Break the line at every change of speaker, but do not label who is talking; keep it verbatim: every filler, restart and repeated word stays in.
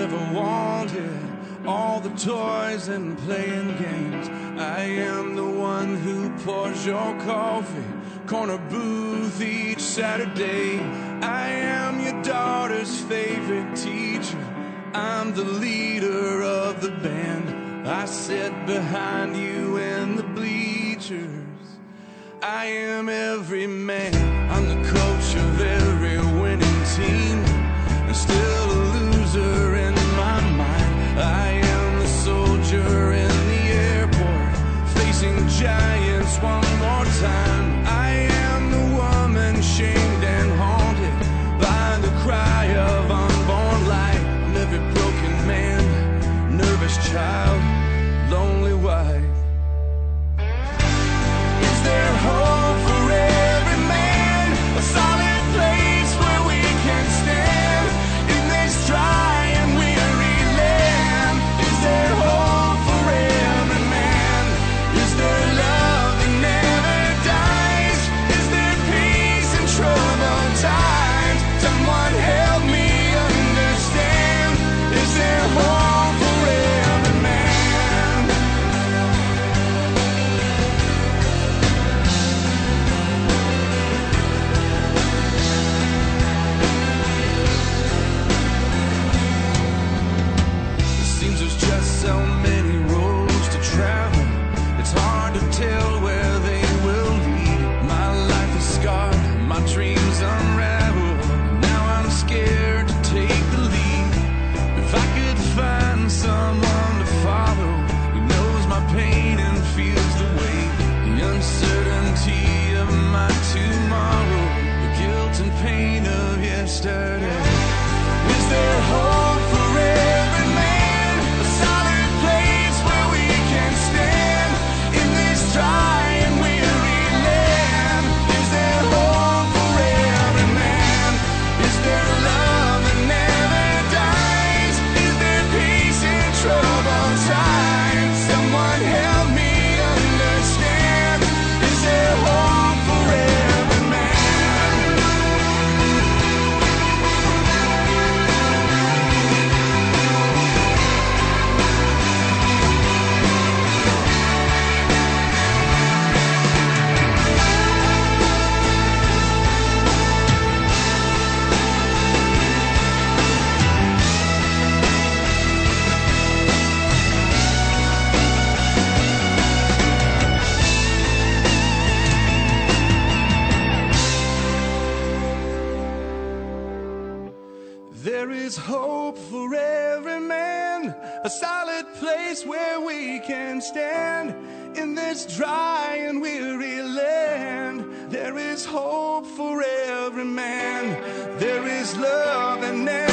ever wanted, all the toys and playing games. I am the one who pours your coffee, corner booth each Saturday. I am your daughter's favorite teacher, I'm the leader of the band. I sit behind you in the bleachers. I am every man, I'm the coach of every winning team, and still a loser in my mind. I am the soldier in the airport, facing giants one more time. I am the woman shamed and haunted by the cry of unborn life. I'm every broken man, nervous child, lonely wife. Is there hope for every man? A solid place where we can stand in this dry and weary land. Is there hope for every man? Is there love that never dies? Is there peace in troubled times? Someone help me understand. Is there hope for every man? It seems there's just so many roads to travel, it's hard to tell where they will lead. My life is scarred, my dreams unravel. Now I'm scared to take the lead. If I could find someone to follow who knows my pain and feels the weight, the uncertainty of my tomorrow, the guilt and pain of yesterday. Is there hope for every man? A solid place where we can stand in this dry and weary land. Is there hope for every man? Is there love that never dies? Is there peace in troubled times? Someone help me understand. Is there hope for every man? There is hope for every man, a solid place where we can stand in this dry and weary land. There is hope for every man, there is love and